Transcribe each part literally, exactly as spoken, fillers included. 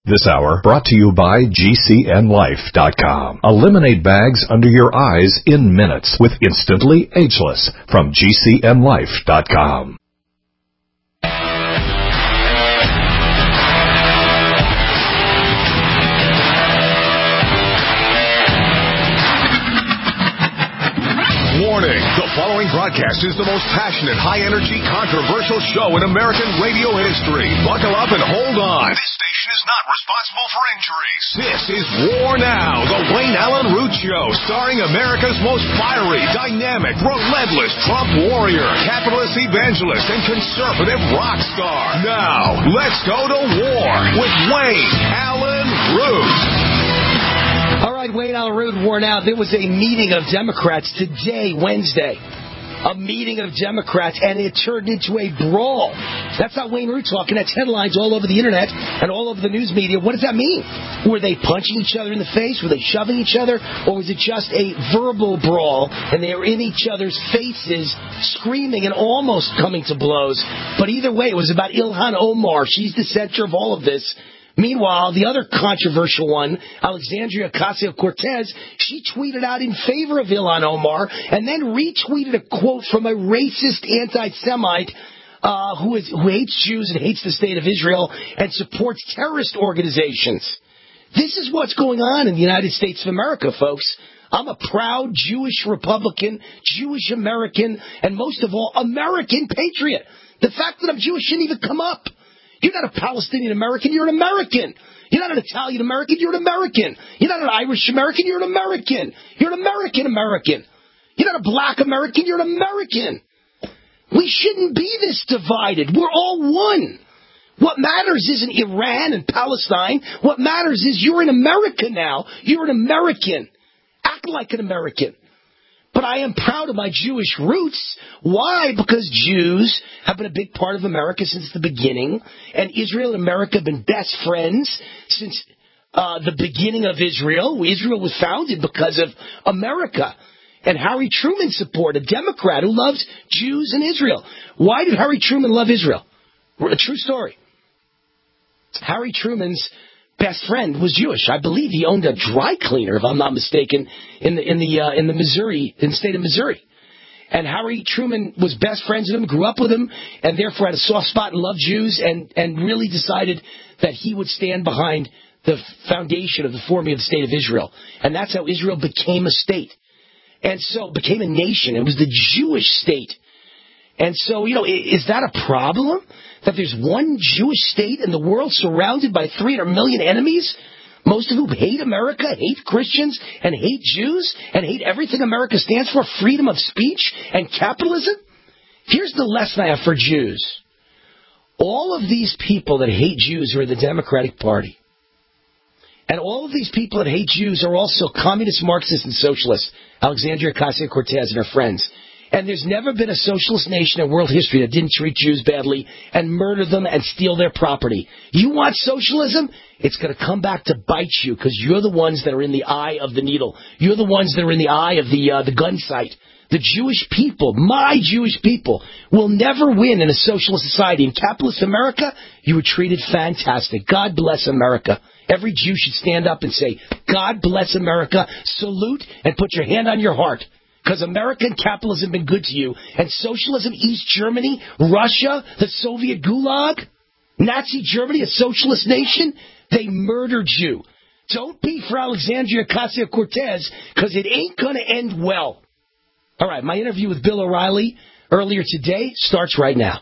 This hour brought to you by G C N Life dot com. Eliminate bags under your eyes in minutes with Instantly Ageless from G C N Life dot com. Warning, the following broadcast is the most passionate, high-energy, controversial show in American radio history. Buckle up and hold on. This station is not responsible for injuries. This is War Now, the Wayne Allen Root Show, starring America's most fiery, dynamic, relentless Trump warrior, capitalist evangelist, and conservative rock star. Now, let's go to war with Wayne Allen Root. All right, Wayne Allen Root, War Now. There was a meeting of Democrats today, Wednesday. A meeting of Democrats, and it turned into a brawl. That's not Wayne Root talking. That's headlines all over the internet and all over the news media. What does that mean? Were they punching each other in the face? Were they shoving each other? Or was it just a verbal brawl, and they were in each other's faces, screaming and almost coming to blows? But either way, it was about Ilhan Omar. She's the center of all of this. Meanwhile, the other controversial one, Alexandria Ocasio-Cortez, she tweeted out in favor of Ilhan Omar and then retweeted a quote from a racist anti-Semite uh, who, is, who hates Jews and hates the state of Israel and supports terrorist organizations. This is what's going on in the United States of America, folks. I'm a proud Jewish Republican, Jewish American, and most of all, American patriot. The fact that I'm Jewish shouldn't even come up. You're not a Palestinian American, you're an American. You're not an Italian American, you're an American. You're not an Irish American, you're an American. You're an American American. You're not a black American, you're an American. We shouldn't be this divided. We're all one. What matters isn't Iran and Palestine. What matters is you're in America now. You're an American. Act like an American. But I am proud of my Jewish roots. Why? Because Jews have been a big part of America since the beginning, and Israel and America have been best friends since uh, the beginning of Israel. Israel was founded because of America. And Harry Truman supported a Democrat who loves Jews and Israel. Why did Harry Truman love Israel? A true story. Harry Truman's best friend was Jewish. I believe he owned a dry cleaner, if I'm not mistaken, in the in the uh, in the Missouri, in the state of Missouri. And Harry Truman was best friends with him, grew up with him, and therefore had a soft spot and loved Jews, and and really decided that he would stand behind the foundation of the forming of the state of Israel. And that's how Israel became a state, and so became a nation. It was the Jewish state. And so, you know, is that a problem? That there's one Jewish state in the world surrounded by three hundred million enemies, most of whom hate America, hate Christians, and hate Jews, and hate everything America stands for, freedom of speech and capitalism? Here's the lesson I have for Jews. All of these people that hate Jews are in the Democratic Party. And all of these people that hate Jews are also communist, Marxists, and socialists. Alexandria Ocasio-Cortez and her friends. And there's never been a socialist nation in world history that didn't treat Jews badly and murder them and steal their property. You want socialism? It's going to come back to bite you because you're the ones that are in the eye of the needle. You're the ones that are in the eye of the uh, the gun sight. The Jewish people, my Jewish people, will never win in a socialist society. In capitalist America, you were treated fantastic. God bless America. Every Jew should stand up and say, God bless America, salute, and put your hand on your heart. Because American capitalism has been good to you. And socialism, East Germany, Russia, the Soviet Gulag, Nazi Germany, a socialist nation, they murdered you. Don't be for Alexandria Ocasio-Cortez, because it ain't going to end well. All right, my interview with Bill O'Reilly earlier today starts right now.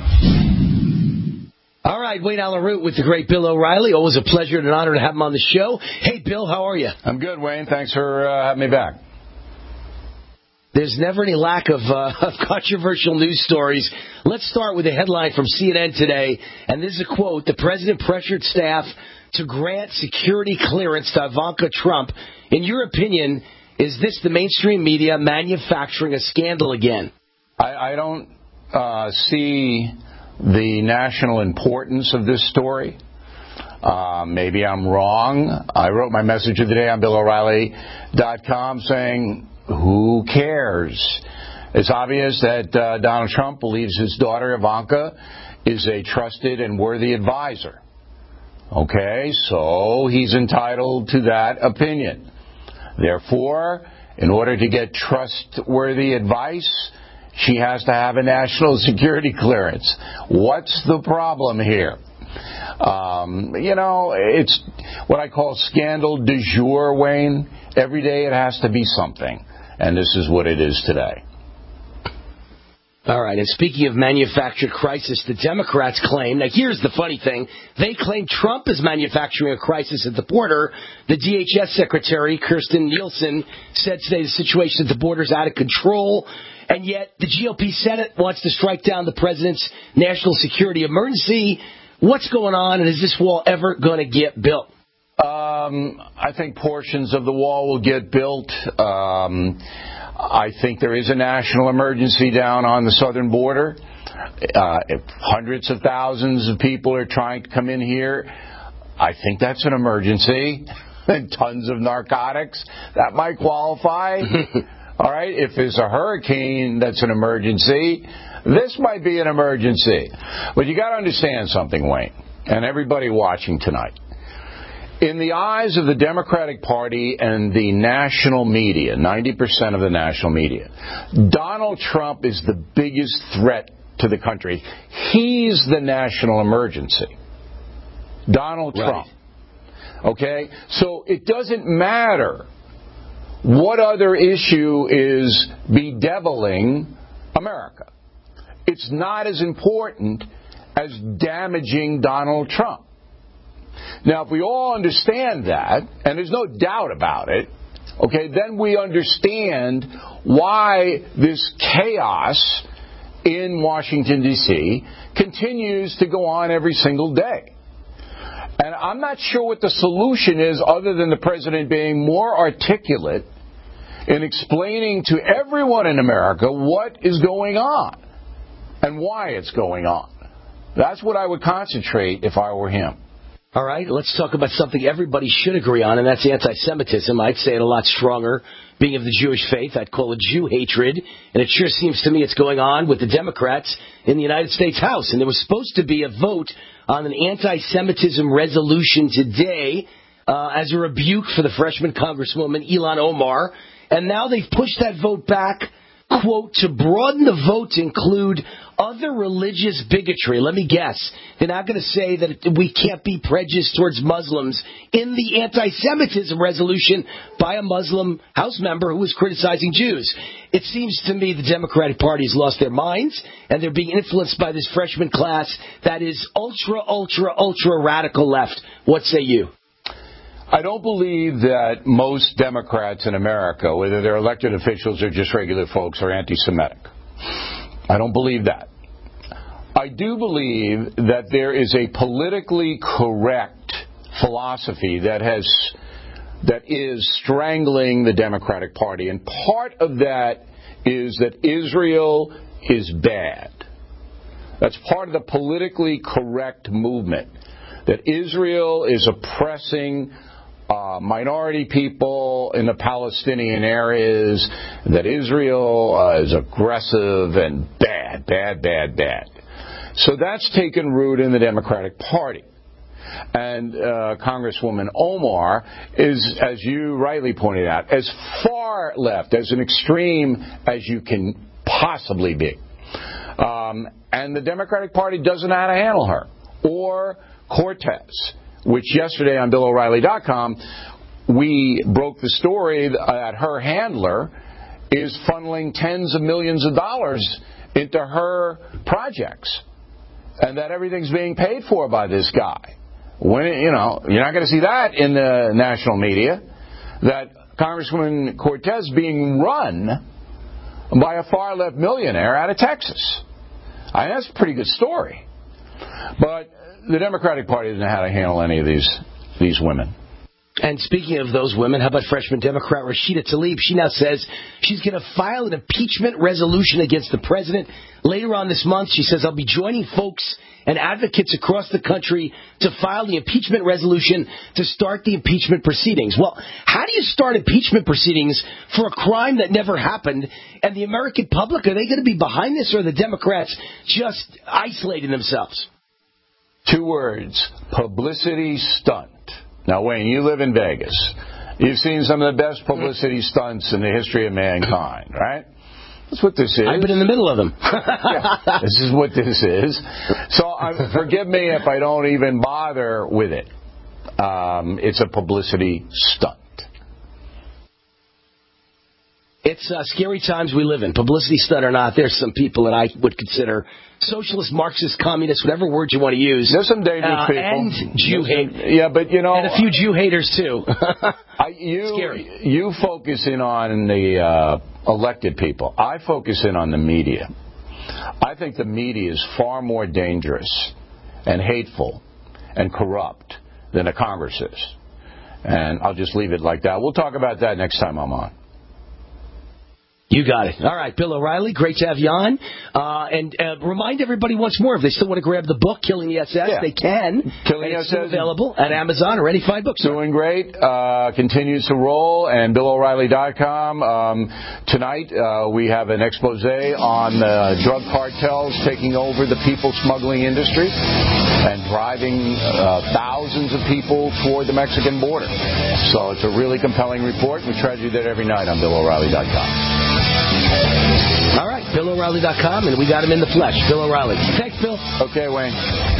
All right, Wayne Allen Root with the great Bill O'Reilly. Always a pleasure and an honor to have him on the show. Hey, Bill, how are you? I'm good, Wayne. Thanks for uh, having me back. There's never any lack of, uh, of controversial news stories. Let's start with a headline from C N N today. And this is a quote. The president pressured staff to grant security clearance to Ivanka Trump. In your opinion, is this the mainstream media manufacturing a scandal again? I, I don't uh, see the national importance of this story. Uh, maybe I'm wrong. I wrote my message of the day on Bill O'Reilly dot com saying, who cares? It's obvious that uh, Donald Trump believes his daughter Ivanka is a trusted and worthy advisor. Okay, so he's entitled to that opinion. Therefore, in order to get trustworthy advice, she has to have a national security clearance. What's the problem here? Um, you know, it's what I call scandal du jour, Wayne. Every day it has to be something. And this is what it is today. All right, and speaking of manufactured crisis, the Democrats claim, now here's the funny thing, they claim Trump is manufacturing a crisis at the border. The D H S Secretary, Kirstjen Nielsen, said today the situation at the border is out of control, and yet the G O P Senate wants to strike down the president's national security emergency. What's going on, and is this wall ever going to get built? Um, I think portions of the wall will get built. Um, I think there is a national emergency down on the southern border. Uh, if hundreds of thousands of people are trying to come in here, I think that's an emergency. And tons of narcotics, that might qualify. All right, if there's a hurricane that's an emergency, this might be an emergency. But you got to understand something, Wayne, and everybody watching tonight. In the eyes of the Democratic Party and the national media, ninety percent of the national media, Donald Trump is the biggest threat to the country. He's the national emergency. Donald Trump. Right. Okay? So it doesn't matter what other issue is bedeviling America. It's not as important as damaging Donald Trump. Now, if we all understand that, and there's no doubt about it, okay, then we understand why this chaos in Washington, D C continues to go on every single day. And I'm not sure what the solution is other than the president being more articulate in explaining to everyone in America what is going on and why it's going on. That's what I would concentrate if I were him. All right, let's talk about something everybody should agree on, and that's anti-Semitism. I'd say it a lot stronger. Being of the Jewish faith, I'd call it Jew hatred, and it sure seems to me it's going on with the Democrats in the United States House. And there was supposed to be a vote on an anti-Semitism resolution today uh, as a rebuke for the freshman Congresswoman Ilhan Omar, and now they've pushed that vote back, quote, to broaden the vote to include other religious bigotry. Let me guess. They're not going to say that we can't be prejudiced towards Muslims in the anti-Semitism resolution by a Muslim House member who was criticizing Jews. It seems to me the Democratic Party has lost their minds, and they're being influenced by this freshman class that is ultra, ultra, ultra radical left. What say you? I don't believe that most Democrats in America, whether they're elected officials or just regular folks, are anti-Semitic. I don't believe that. I do believe that there is a politically correct philosophy that has that is strangling the Democratic Party, and part of that is that Israel is bad. That's part of the politically correct movement, that Israel is oppressing Uh, minority people in the Palestinian areas, that Israel uh, is aggressive and bad, bad, bad, bad. So that's taken root in the Democratic Party. And uh, Congresswoman Omar is, as you rightly pointed out, as far left, as an extreme as you can possibly be. Um, and the Democratic Party doesn't know how to handle her. Or Cortez, which yesterday on Bill O'Reilly dot com, we broke the story that her handler is funneling tens of millions of dollars into her projects, and that everything's being paid for by this guy. When, you know, you're not going to see that in the national media, that Congresswoman Cortez being run by a far-left millionaire out of Texas. I mean, that's a pretty good story. But the Democratic Party doesn't know how to handle any of these these women. And speaking of those women, how about freshman Democrat Rashida Tlaib? She now says she's going to file an impeachment resolution against the president. Later on this month, she says, I'll be joining folks and advocates across the country to file the impeachment resolution to start the impeachment proceedings. Well, how do you start impeachment proceedings for a crime that never happened? And the American public, are they going to be behind this, or are the Democrats just isolating themselves? Two words, publicity stunt. Now, Wayne, you live in Vegas. You've seen some of the best publicity stunts in the history of mankind, right? That's what this is. I've been in the middle of them. Yeah, this is what this is. So uh, forgive me if I don't even bother with it. Um, it's a publicity stunt. It's uh, scary times we live in. Publicity stunt or not, there's some people that I would consider socialist, Marxist, communist, whatever word you want to use. There's some dangerous uh, people. And Jew hate. Yeah, but you know. And a few Jew haters, too. I, you, Scary. You focus in on the uh, elected people. I focus in on the media. I think the media is far more dangerous and hateful and corrupt than a Congress is. And I'll just leave it like that. We'll talk about that next time I'm on. You got it. All right, Bill O'Reilly, great to have you on. Uh, and uh, remind everybody once more, if they still want to grab the book, Killing the S S, yeah. they can. Killing the S S. It's available at Amazon or any fine bookstore. Doing great. Uh, continues to roll. And Bill O'Reilly dot com. Um, tonight, uh, we have an expose on the drug cartels taking over the people smuggling industry and driving uh, thousands of people toward the Mexican border. So it's a really compelling report. We try to do that every night on Bill O'Reilly dot com. All right, Bill O'Reilly dot com, and we got him in the flesh. Bill O'Reilly. Thanks, Bill. Okay, Wayne.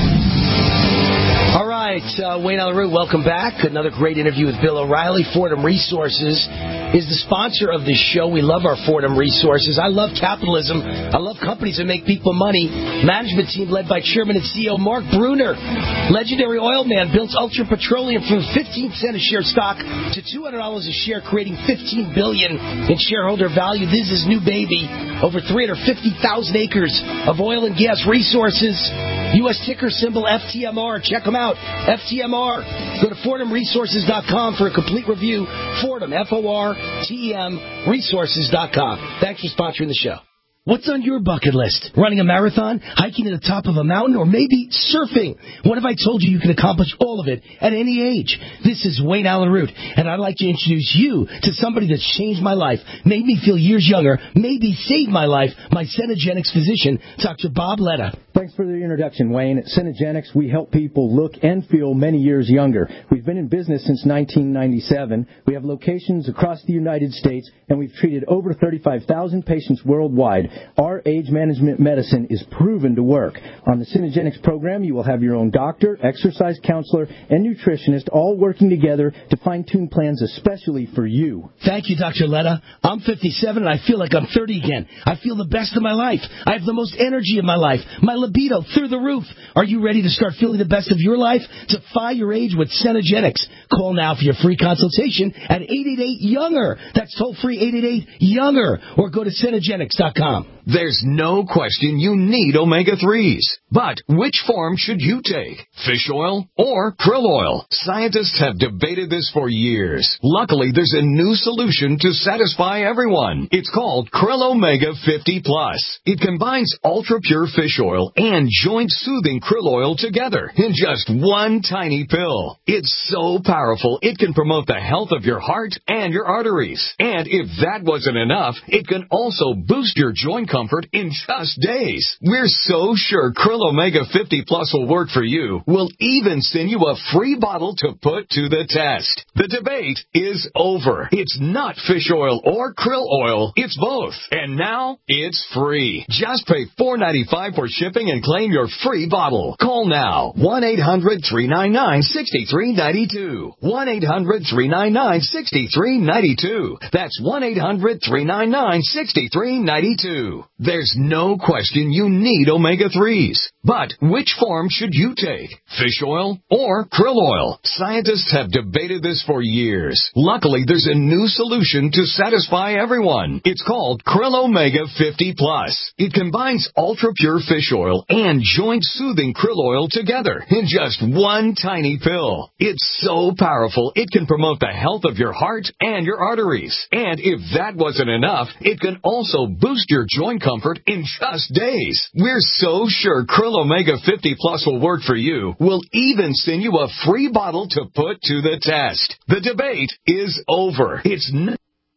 All right, uh, Wayne Allyn Root, welcome back. Another great interview with Bill O'Reilly. Fordham Resources is the sponsor of this show. We love our Fordham Resources. I love capitalism. I love companies that make people money. Management team led by Chairman and C E O Mark Bruner. Legendary oil man built Ultra Petroleum from fifteen cents a share stock to two hundred dollars a share, creating fifteen billion dollars in shareholder value. This is his new baby. Over three hundred fifty thousand acres of oil and gas resources. U S ticker symbol F T M R. Check them out. F T M R. Go to Fordham Resources dot com for a complete review. Fordham, F O R T E M, Resources dot com. Thanks for sponsoring the show. What's on your bucket list? Running a marathon, hiking to the top of a mountain, or maybe surfing? What if I told you you can accomplish all of it at any age? This is Wayne Allyn Root, and I'd like to introduce you to somebody that's changed my life, made me feel years younger, maybe saved my life, my Cenegenics physician, Doctor Bob Letta. Thanks for the introduction, Wayne. At Cenegenics, we help people look and feel many years younger. We've been in business since nineteen ninety-seven. We have locations across the United States, and we've treated over thirty-five thousand patients worldwide. Our age management medicine is proven to work. On the Cenegenics program, you will have your own doctor, exercise counselor, and nutritionist all working together to fine-tune plans especially for you. Thank you, Doctor Letta. I'm fifty-seven, and I feel like I'm thirty again. I feel the best of my life. I have the most energy of my life. My libido through the roof. Are you ready to start feeling the best of your life? Defy your age with Cenegenics. Call now for your free consultation at eight eight eight, younger. That's toll free eight eight eight, younger. Or go to Cenegenics dot com. There's no question you need omega threes. But which form should you take? Fish oil or krill oil? Scientists have debated this for years. Luckily, there's a new solution to satisfy everyone. It's called Krill Omega fifty plus. It combines ultra-pure fish oil and joint-soothing krill oil together in just one tiny pill. It's so powerful, it can promote the health of your heart and your arteries. And if that wasn't enough, it can also boost your joint comfort in just days. We're so sure Krill Omega fifty plus will work for you. We'll even send you a free bottle to put to the test. The debate is over. It's not fish oil or krill oil. It's both. And now it's free. Just pay four dollars and ninety-five cents for shipping and claim your free bottle. Call now. one eight hundred, three nine nine, six three nine two. one eight hundred, three nine nine, six three nine two. That's one eight hundred, three nine nine, six three nine two. There's no question you need omega threes. But which form should you take? Fish oil or krill oil? Scientists have debated this for years. Luckily, there's a new solution to satisfy everyone. It's called Krill Omega fifty plus. It combines ultra-pure fish oil and joint-soothing krill oil together in just one tiny pill. It's so powerful, it can promote the health of your heart and your arteries. And if that wasn't enough, it can also boost your joint comfort in just days. We're so sure Krill Omega fifty plus will work for you. We'll even send you a free bottle to put to the test. The debate is over. It's n-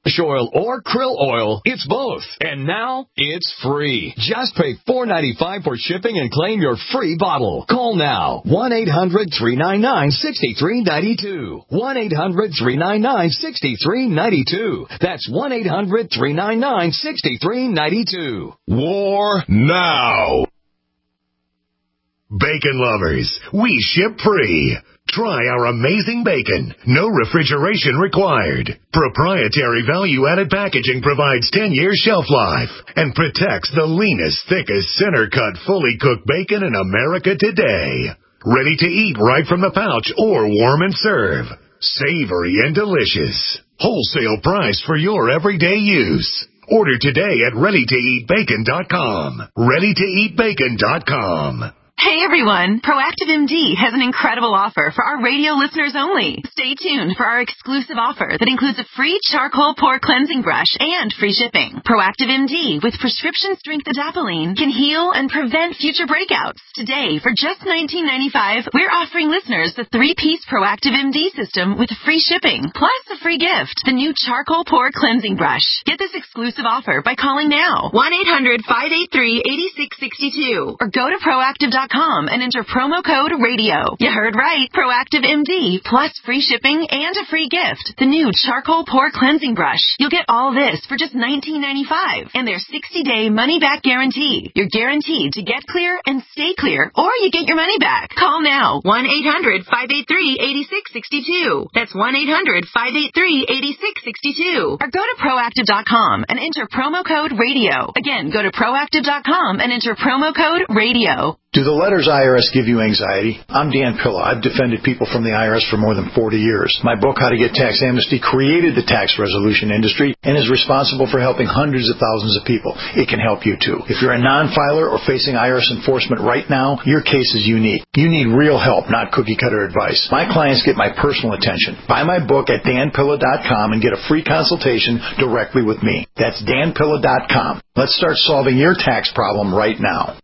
fish oil or krill oil. It's both. And now it's free. Just pay four dollars and ninety-five cents for shipping and claim your free bottle. Call now. one eight hundred three nine nine six three nine two. one eight hundred three nine nine six three nine two. That's one eight hundred three nine nine six three nine two. War now. Bacon lovers, we ship free. Try our amazing bacon. No refrigeration required. Proprietary value-added packaging provides ten years shelf life and protects the leanest, thickest, center-cut, fully cooked bacon in America today. Ready to eat right from the pouch or warm and serve. Savory and delicious. Wholesale price for your everyday use. Order today at ready to eat bacon dot com. ready to eat bacon dot com. Hey everyone, Proactive M D has an incredible offer for our radio listeners only. Stay tuned for our exclusive offer that includes a free charcoal pore cleansing brush and free shipping. Proactive M D with prescription strength adapalene can heal and prevent future breakouts. Today, for just nineteen ninety-five dollars, we're offering listeners the three-piece Proactive M D system with free shipping, plus a free gift, the new charcoal pore cleansing brush. Get this exclusive offer by calling now, one eight hundred five eight three eight six six two, or go to proactive dot com and enter promo code radio. You heard right. Proactive M D plus free shipping and a free gift. The new charcoal pore cleansing brush. You'll get all this for just nineteen ninety-five dollars and their sixty-day money-back guarantee. You're guaranteed to get clear and stay clear, or you get your money back. Call now. one eight hundred five eight three eight six six two. That's one eight hundred five eight three eight six six two. Or go to proactive dot com and enter promo code radio. Again, go to proactive dot com and enter promo code radio. Do the letters I R S give you anxiety? I'm Dan Pilla. I've defended people from the I R S for more than forty years. My book, How to Get Tax Amnesty, created the tax resolution industry and is responsible for helping hundreds of thousands of people. It can help you too. If you're a non-filer or facing I R S enforcement right now, your case is unique. You need real help, not cookie-cutter advice. My clients get my personal attention. Buy my book at dan pilla dot com and get a free consultation directly with me. That's dan pilla dot com. Let's start solving your tax problem right now.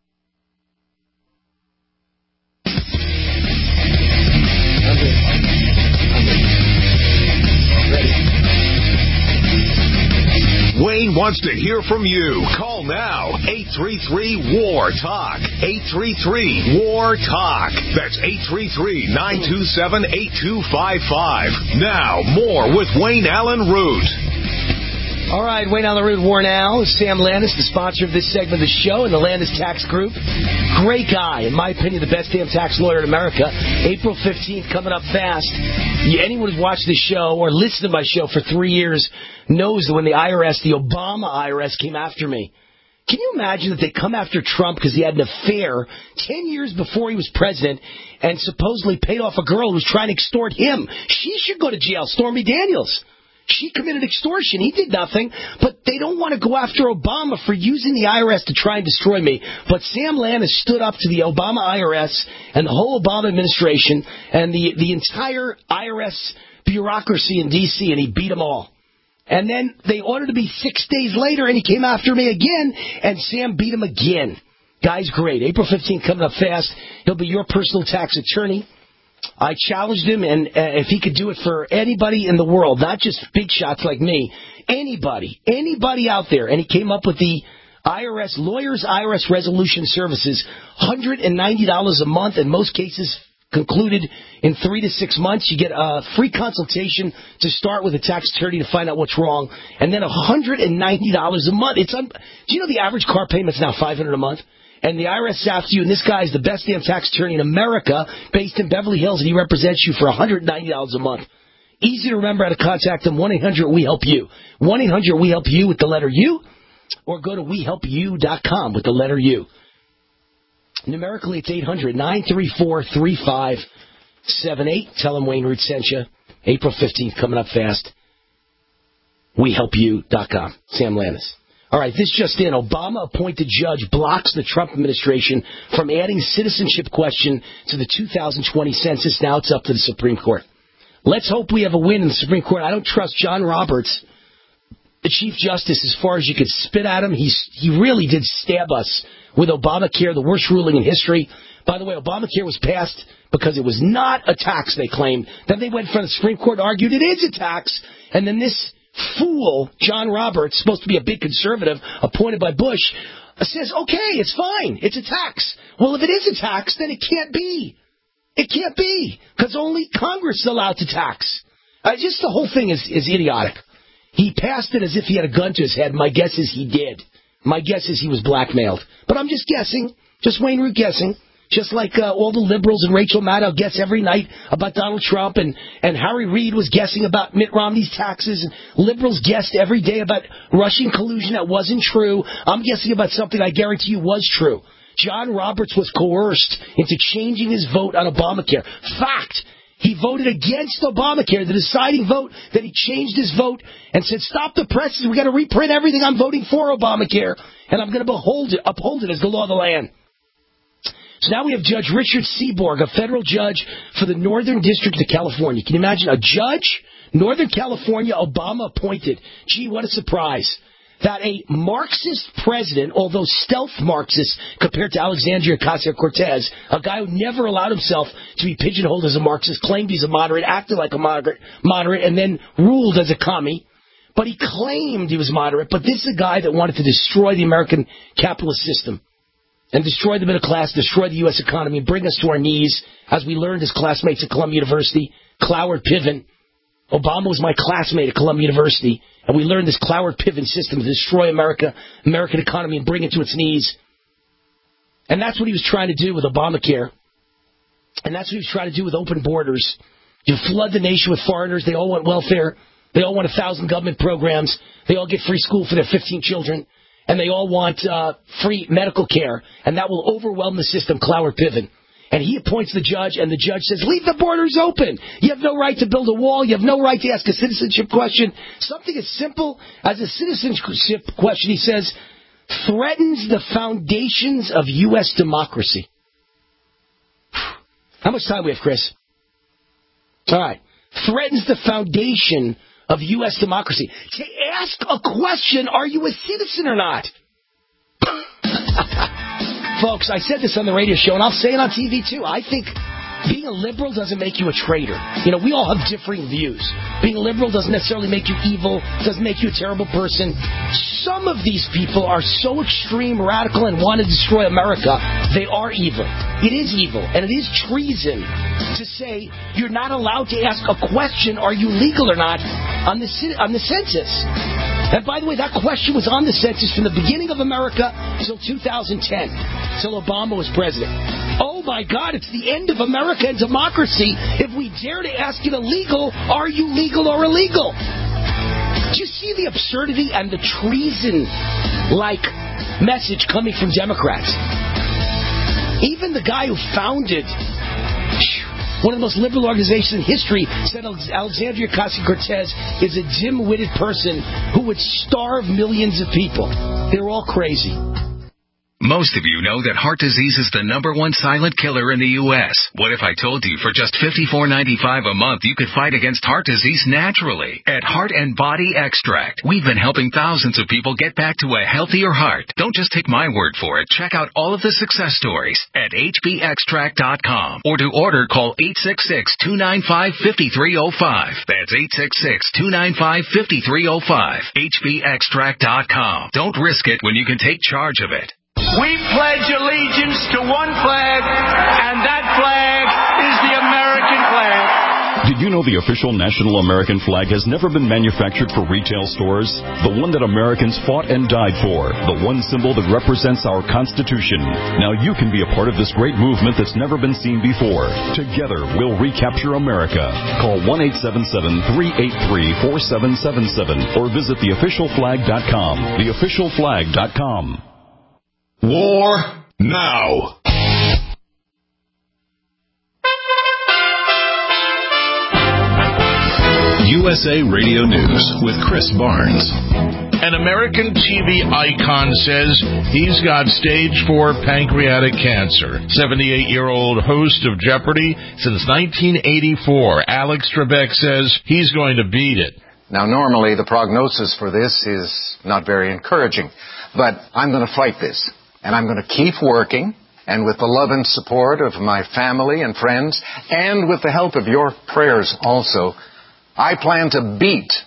Wayne wants to hear from you. Call now. eight three three W A R TALK. eight three three W A R TALK. That's eight three three nine two seven eight two five five. Now, more with Wayne Allen Root. All right, Wayne Allen Root, War Now. Sam Landis, the sponsor of this segment of the show, and the Landis Tax Group. Great guy. In my opinion, the best damn tax lawyer in America. April fifteenth, coming up fast. Anyone who's watched this show or listened to my show for three years knows that when the I R S, the Obama I R S, came after me. Can you imagine that they come after Trump because he had an affair ten years before he was president and supposedly paid off a girl who was trying to extort him? She should go to jail, Stormy Daniels. She committed extortion. He did nothing. But they don't want to go after Obama for using the I R S to try and destroy me. But Sam Landis stood up to the Obama I R S and the whole Obama administration and the, the entire I R S bureaucracy in D C, and he beat them all. And then they ordered to be six days later, and he came after me again, and Sam beat him again. Guy's great. April fifteenth coming up fast. He'll be your personal tax attorney. I challenged him, and uh, if he could do it for anybody in the world, not just big shots like me, anybody, anybody out there, and he came up with the I R S, Lawyers I R S Resolution Services, one hundred ninety dollars a month, in most cases concluded in three to six months. You get a free consultation to start with a tax attorney to find out what's wrong, and then one hundred ninety dollars a month. It's un- Do you know the average car payment's now five hundred dollars a month? And the I R S is after you, and this guy is the best damn tax attorney in America, based in Beverly Hills, and he represents you for one hundred ninety dollars a month. Easy to remember how to contact them, one eight hundred we help you. one eight hundred we help you with the letter U, or go to we help you dot com with the letter U. Numerically, it's eight hundred nine three four three five seven eight. Tell them Wayne Root sent you. April fifteenth, coming up fast. we help you dot com. Sam Landis. All right, this just in. Obama-appointed judge blocks the Trump administration from adding citizenship question to the two thousand twenty census. Now it's up to the Supreme Court. Let's hope we have a win in the Supreme Court. I don't trust John Roberts, the Chief Justice, as far as you could spit at him. He's, he really did stab us with Obamacare, the worst ruling in history. By the way, Obamacare was passed because it was not a tax, they claimed. Then they went in front of the Supreme Court and argued it is a tax. And then this fool, John Roberts, supposed to be a big conservative, appointed by Bush, says, okay, it's fine. It's a tax. Well, if it is a tax, then it can't be. It can't be, because only Congress is allowed to tax. Uh, just the whole thing is, is idiotic. He passed it as if he had a gun to his head. My guess is he did. My guess is he was blackmailed. But I'm just guessing, just Wayne Root guessing. Just like uh, all the liberals and Rachel Maddow guess every night about Donald Trump, and, and Harry Reid was guessing about Mitt Romney's taxes, and liberals guessed every day about Russian collusion that wasn't true. I'm guessing about something I guarantee you was true. John Roberts was coerced into changing his vote on Obamacare. Fact. He voted against Obamacare, the deciding vote, that he changed his vote and said, stop the presses, we've got to reprint everything, I'm voting for Obamacare, and I'm going to uphold it, uphold it as the law of the land. So now we have Judge Richard Seaborg, a federal judge for the Northern District of California. Can you imagine a judge, Northern California, Obama appointed? Gee, what a surprise. That a Marxist president, although stealth Marxist compared to Alexandria Ocasio-Cortez, a guy who never allowed himself to be pigeonholed as a Marxist, claimed he's a moderate, acted like a moderate, moderate, and then ruled as a commie. But he claimed he was moderate, but this is a guy that wanted to destroy the American capitalist system and destroy the middle class, destroy the U S economy, bring us to our knees, as we learned as classmates at Columbia University. Cloward Piven. Obama was my classmate at Columbia University, and we learned this Cloward Piven system to destroy America, American economy, and bring it to its knees. And that's what he was trying to do with Obamacare. And that's what he was trying to do with open borders. You flood the nation with foreigners. They all want welfare. They all want a thousand government programs. They all get free school for their fifteen children. And they all want uh, free medical care. And that will overwhelm the system, Cloward Piven. And he appoints the judge, and the judge says, leave the borders open. You have no right to build a wall. You have no right to ask a citizenship question. Something as simple as a citizenship question, he says, threatens the foundations of U S democracy. How much time we have, Chris? All right. Threatens the foundation of U S democracy. To ask a question, are you a citizen or not? Folks, I said this on the radio show, and I'll say it on T V, too. I think being a liberal doesn't make you a traitor. You know, we all have differing views. Being a liberal doesn't necessarily make you evil, doesn't make you a terrible person. Some of these people are so extreme, radical, and want to destroy America, they are evil. It is evil, and it is treason to say you're not allowed to ask a question, are you legal or not, on the, on the census. And by the way, that question was on the census from the beginning of America until two thousand ten, until Obama was president. Oh my God, it's the end of America and democracy if we dare to ask it illegal, are you legal or illegal? Do you see the absurdity and the treason-like message coming from Democrats? Even the guy who founded one of the most liberal organizations in history said Alexandria Ocasio-Cortez is a dim-witted person who would starve millions of people. They're all crazy. Most of you know that heart disease is the number one silent killer in the U S What if I told you for just fifty-four ninety-five a month you could fight against heart disease naturally? At Heart and Body Extract, we've been helping thousands of people get back to a healthier heart. Don't just take my word for it. Check out all of the success stories at H B extract dot com. Or to order, call eight six six, two nine five, five three zero five. That's eight six six, two nine five, five three zero five. H B extract dot com. Don't risk it when you can take charge of it. We pledge allegiance to one flag, and that flag is the American flag. Did you know the official national American flag has never been manufactured for retail stores? The one that Americans fought and died for. The one symbol that represents our Constitution. Now you can be a part of this great movement that's never been seen before. Together, we'll recapture America. Call one eight seven seven, three eight three, four seven seven seven or visit the official flag dot com. the official flag dot com. War now. U S A Radio News with Chris Barnes. An American T V icon says he's got stage four pancreatic cancer. seventy-eight-year-old host of Jeopardy since nineteen eighty-four, Alex Trebek says he's going to beat it. Now, normally the prognosis for this is not very encouraging, but I'm going to fight this. And I'm going to keep working, and with the love and support of my family and friends, and with the help of your prayers also, I plan to beat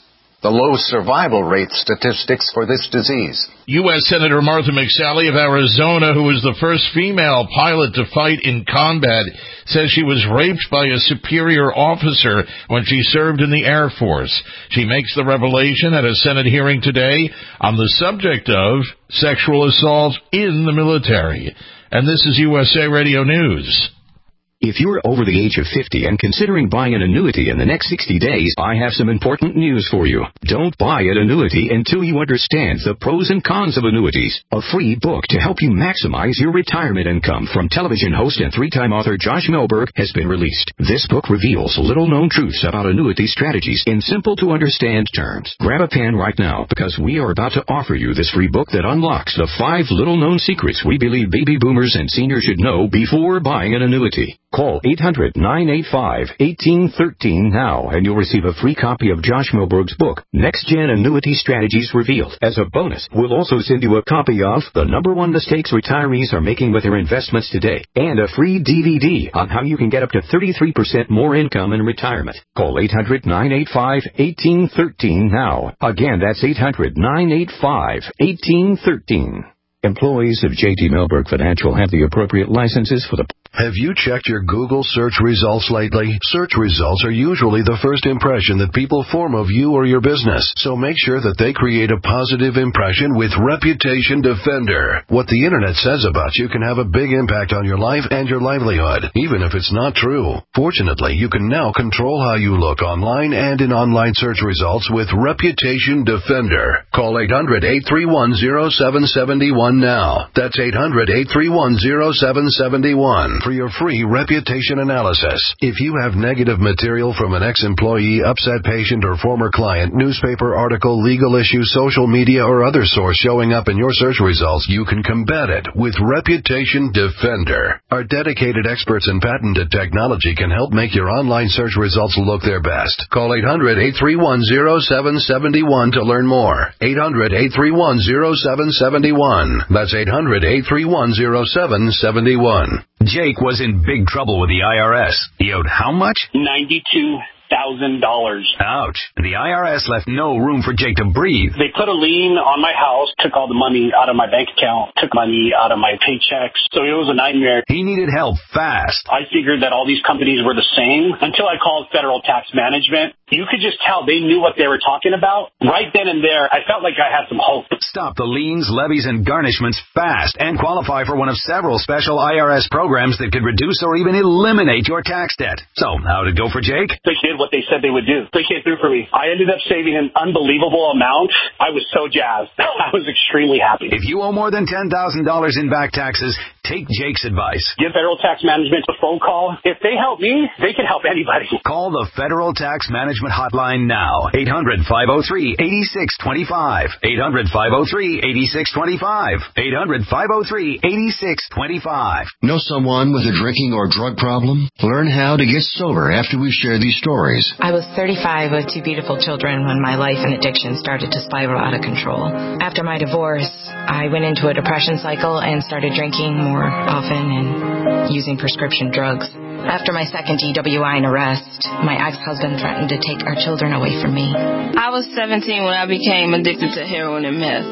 the low survival rate statistics for this disease. U S Senator Martha McSally of Arizona, who was the first female pilot to fight in combat, says she was raped by a superior officer when she served in the Air Force. She makes the revelation at a Senate hearing today on the subject of sexual assault in the military. And this is U S A Radio News. If you're over the age of fifty and considering buying an annuity in the next sixty days, I have some important news for you. Don't buy an annuity until you understand the pros and cons of annuities. A free book to help you maximize your retirement income from television host and three-time author Josh Melberg has been released. This book reveals little-known truths about annuity strategies in simple-to-understand terms. Grab a pen right now because we are about to offer you this free book that unlocks the five little-known secrets we believe baby boomers and seniors should know before buying an annuity. Call eight hundred, nine eight five, one eight one three now and you'll receive a free copy of Josh Melberg's book, Next Gen Annuity Strategies Revealed. As a bonus, we'll also send you a copy of The Number One Mistakes Retirees Are Making with Their Investments Today and a free D V D on how you can get up to thirty-three percent more income in retirement. Call eight hundred, nine eight five, one eight one three now. Again, that's eight hundred, nine eight five, one eight one three. Employees of J T Melberg Financial have the appropriate licenses for the... Have you checked your Google search results lately? Search results are usually the first impression that people form of you or your business, so make sure that they create a positive impression with Reputation Defender. What the internet says about you can have a big impact on your life and your livelihood, even if it's not true. Fortunately, you can now control how you look online and in online search results with Reputation Defender. Call eight hundred, eight three one, zero seven seven one now. That's eight hundred, eight three one, zero seven seven one. For your free reputation analysis. If you have negative material from an ex-employee, upset patient, or former client, newspaper article, legal issue, social media, or other source showing up in your search results, you can combat it with Reputation Defender. Our dedicated experts in patented technology can help make your online search results look their best. Call eight hundred, eight three one, zero seven seven one to learn more. eight hundred, eight three one, zero seven seven one. That's eight hundred, eight three one, zero seven seven one. Jake was in big trouble with the I R S. He owed how much? ninety-two thousand dollars. Ouch. The I R S left no room for Jake to breathe. They put a lien on my house, took all the money out of my bank account, took money out of my paychecks. So it was a nightmare. He needed help fast. I figured that all these companies were the same until I called Federal Tax Management. You could just tell they knew what they were talking about. Right then and there, I felt like I had some hope. Stop the liens, levies, and garnishments fast and qualify for one of several special I R S programs that could reduce or even eliminate your tax debt. So, how'd it go for Jake? They did what they said they would do. They came through for me. I ended up saving an unbelievable amount. I was so jazzed. I was extremely happy. If you owe more than ten thousand dollars in back taxes, take Jake's advice. Give Federal Tax Management a phone call. If they help me, they can help anybody. Call the Federal Tax Management Hotline now. eight hundred, five oh three, eight six two five. eight hundred, five oh three, eight six two five. eight hundred, five oh three, eight six two five. Know someone with a drinking or drug problem? Learn how to get sober after we share these stories. I was thirty-five with two beautiful children when my life and addiction started to spiral out of control. After my divorce, I went into a depression cycle and started drinking more often and using prescription drugs. After my second D W I and arrest, my ex-husband threatened to take our children away from me. I was seventeen when I became addicted to heroin and meth.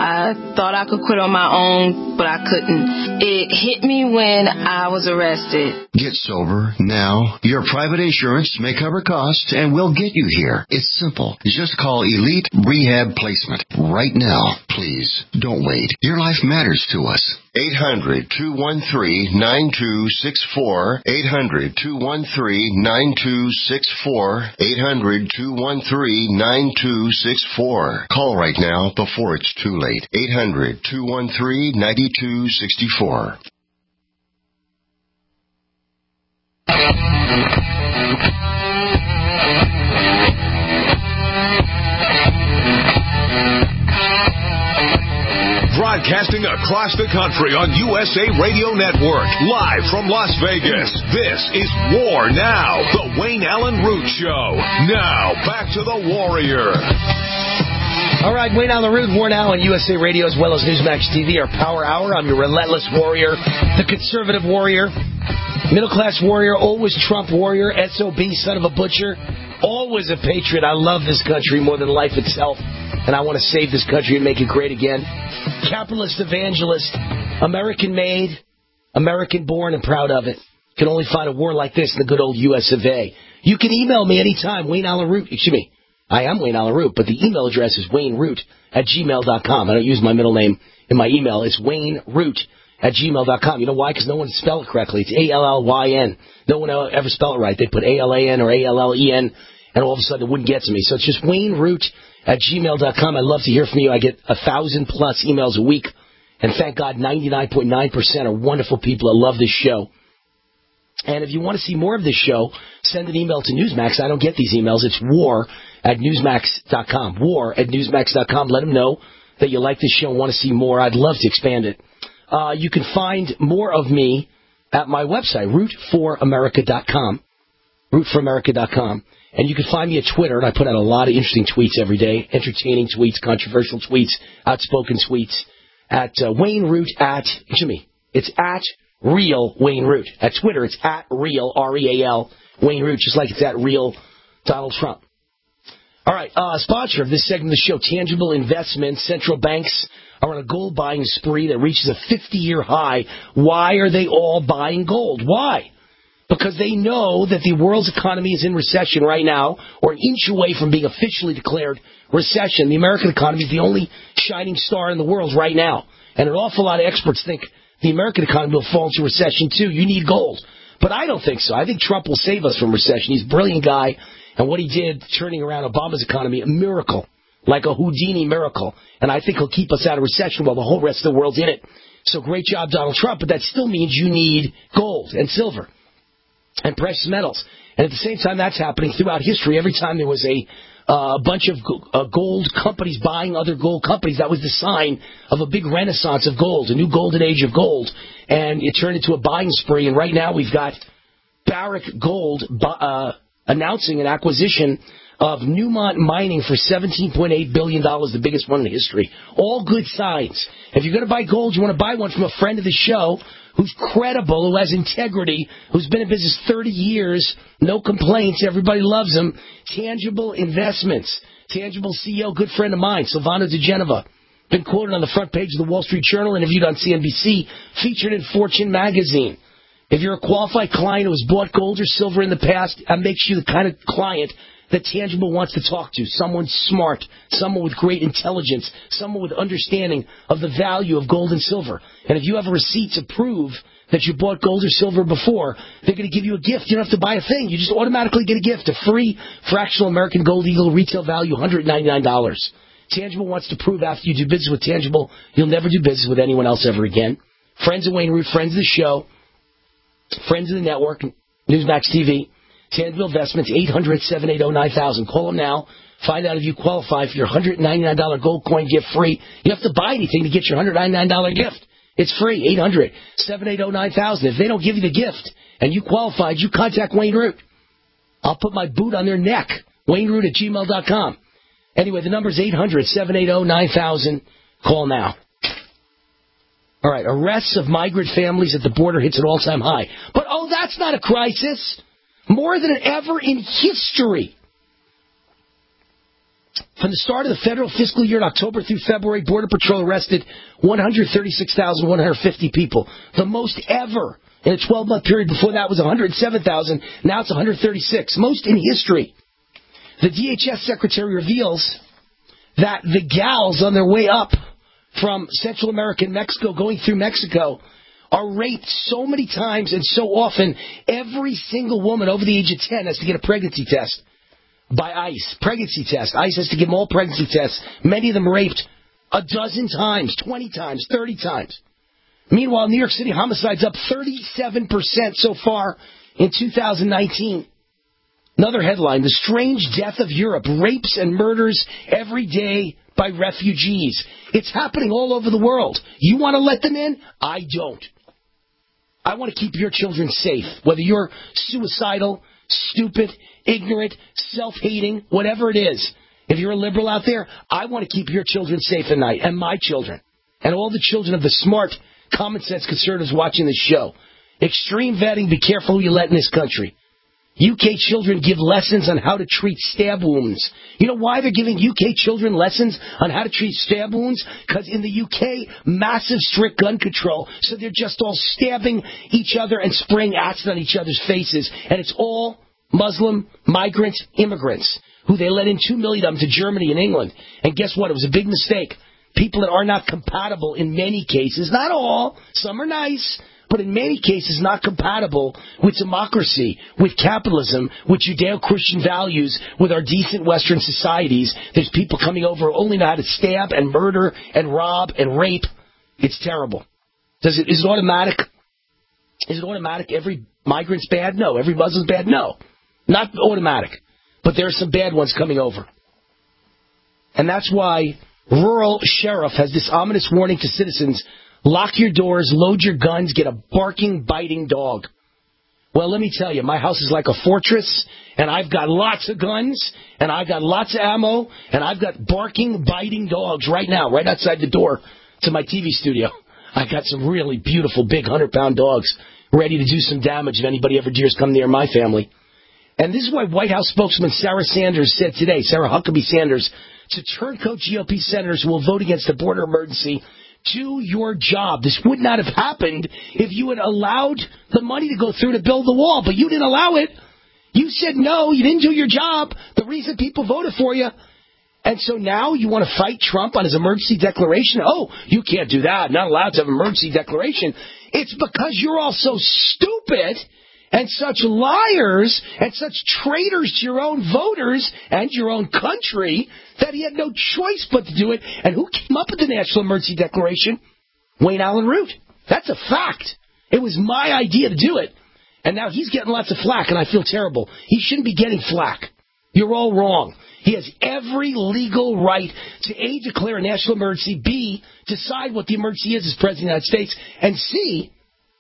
I thought I could quit on my own, but I couldn't. It hit me when I was arrested. Get sober now. Your private insurance may cover costs and we'll get you here. It's simple. Just call Elite Rehab Placement right now. Please, don't wait. Your life matters to us. eight hundred, two one three, nine two six four. eight hundred, two one three, nine two six four. eight hundred, two one three, nine two six four. Call right now before it's too late. eight hundred, two one three, nine two six four. Broadcasting across the country on U S A Radio Network, live from Las Vegas. This is War Now, the Wayne Allen Root Show. Now, back to the Warrior. All right, Wayne Allen Root, War Now on U S A Radio as well as Newsmax T V, our Power Hour. I'm your relentless warrior, the conservative warrior, middle-class warrior, always Trump warrior, S O B, son of a butcher, always a patriot. I love this country more than life itself, and I want to save this country and make it great again. Capitalist evangelist, American-made, American-born, and proud of it. You can only find a war like this in the good old U S of A. You can email me anytime, Wayne Allen Root. Excuse me, I am Wayne Allen Root, but the email address is wayne root at gmail dot com. I don't use my middle name in my email. It's wayne root at gmail dot com. You know why? Because no one spelled it correctly. It's A L L Y N. No one ever spelled it right. They put A L A N or A L L E N, and all of a sudden it wouldn't get to me. So it's just wayne root at gmail dot com. I'd love to hear from you. I get a thousand plus emails a week, and thank God ninety-nine point nine percent are wonderful people that love this show. And if you want to see more of this show, send an email to Newsmax. I don't get these emails. It's war at newsmax dot com. War at newsmax dot com. Let them know that you like this show and want to see more. I'd love to expand it. Uh, you can find more of me at my website, root for america dot com. root for america dot com. And you can find me at Twitter, and I put out a lot of interesting tweets every day, entertaining tweets, controversial tweets, outspoken tweets, at uh, Wayne Root at, excuse me, it's at Real Wayne Root. At Twitter, it's at Real, R E A L, Wayne Root, just like it's at Real Donald Trump. All right, uh, sponsor of this segment of the show, Tangible Investments. Central banks are on a gold buying spree that reaches a fifty-year high. Why are they all buying gold? Why? Because they know that the world's economy is in recession right now, or an inch away from being officially declared recession. The American economy is the only shining star in the world right now. And an awful lot of experts think the American economy will fall into recession too. You need gold. But I don't think so. I think Trump will save us from recession. He's a brilliant guy. And what he did, turning around Obama's economy, a miracle, like a Houdini miracle. And I think he'll keep us out of recession while the whole rest of the world's in it. So great job, Donald Trump. But that still means you need gold and silver and precious metals. And at the same time that's happening throughout history, every time there was a uh, bunch of uh, gold companies buying other gold companies, that was the sign of a big renaissance of gold, a new golden age of gold. And it turned into a buying spree. And right now we've got Barrick Gold uh, announcing an acquisition of Newmont Mining for seventeen point eight billion dollars, the biggest one in history. All good signs. If you're going to buy gold, you want to buy one from a friend of the show who's credible, who has integrity, who's been in business thirty years, no complaints, everybody loves him. Tangible Investments. Tangible C E O, good friend of mine, Silvano De Genova. Been quoted on the front page of the Wall Street Journal, interviewed on C N B C, featured in Fortune magazine. If you're a qualified client who has bought gold or silver in the past, that makes you the kind of client that Tangible wants to talk to. Someone smart, someone with great intelligence, someone with understanding of the value of gold and silver. And if you have a receipt to prove that you bought gold or silver before, they're going to give you a gift. You don't have to buy a thing. You just automatically get a gift, a free fractional American Gold Eagle, retail value one hundred ninety-nine dollars. Tangible wants to prove after you do business with Tangible, you'll never do business with anyone else ever again. Friends of Wayne Root, friends of the show, friends of the network, Newsmax T V. Tangible Investments, eight hundred, seven eight zero, nine thousand. Call them now. Find out if you qualify for your one hundred ninety-nine dollars gold coin gift free. You don't have to buy anything to get your one hundred ninety-nine dollars gift. It's free, eight hundred, seven eight zero, nine thousand. If they don't give you the gift and you qualified, you contact Wayne Root. I'll put my boot on their neck, wayne root at gmail dot com. Anyway, the number is eight hundred, seven eight zero, nine thousand. Call now. All right, arrests of migrant families at the border hits an all-time high. But, oh, that's not a crisis. More than ever in history. From the start of the federal fiscal year in October through February, Border Patrol arrested one hundred thirty-six thousand one hundred fifty people. The most ever. In a twelve-month period before that was one hundred seven thousand. Now it's one hundred thirty-six. Most in history. The D H S secretary reveals that the gals on their way up from Central America and Mexico, going through Mexico, are raped so many times and so often, every single woman over the age of ten has to get a pregnancy test by ICE. Pregnancy test. ICE has to give them all pregnancy tests. Many of them raped a dozen times, twenty times, thirty times. Meanwhile, New York City homicides up thirty-seven percent so far in two thousand nineteen. Another headline, the strange death of Europe, rapes and murders every day by refugees. It's happening all over the world. You want to let them in? I don't. I want to keep your children safe, whether you're suicidal, stupid, ignorant, self-hating, whatever it is. If you're a liberal out there, I want to keep your children safe at night, and my children, and all the children of the smart, common-sense conservatives watching this show. Extreme vetting, be careful who you let in this country. U K children give lessons on how to treat stab wounds. You know why they're giving U K children lessons on how to treat stab wounds? Because in the U K, massive strict gun control, so they're just all stabbing each other and spraying acid on each other's faces. And it's all Muslim, migrant, immigrants, who they let in two million of them to Germany and England. And guess what? It was a big mistake. People that are not compatible in many cases, not all, some are nice, but in many cases not compatible with democracy, with capitalism, with Judeo-Christian values, with our decent Western societies. There's people coming over who only know how to stab and murder and rob and rape. It's terrible. Does it, is it automatic? Is it automatic every migrant's bad? No. Every Muslim's bad? No. Not automatic. But there are some bad ones coming over. And that's why rural sheriff has this ominous warning to citizens: lock your doors, load your guns, get a barking, biting dog. Well, let me tell you, my house is like a fortress, and I've got lots of guns, and I've got lots of ammo, and I've got barking, biting dogs right now, right outside the door to my T V studio. I got some really beautiful, big hundred-pound dogs ready to do some damage if anybody ever dares come near my family. And this is why White House spokesman Sarah Sanders said today, Sarah Huckabee Sanders, to turncoat G O P senators who will vote against the border emergency: do your job. This would not have happened if you had allowed the money to go through to build the wall, but you didn't allow it. You said no, you didn't do your job, the reason people voted for you. And so now you want to fight Trump on his emergency declaration? Oh, you can't do that, not allowed to have an emergency declaration. It's because you're all so stupid and such liars and such traitors to your own voters and your own country that he had no choice but to do it. And who came up with the National Emergency Declaration? Wayne Allen Root. That's a fact. It was my idea to do it. And now he's getting lots of flack, and I feel terrible. He shouldn't be getting flack. You're all wrong. He has every legal right to A, declare a national emergency, B, decide what the emergency is as President of the United States, and C,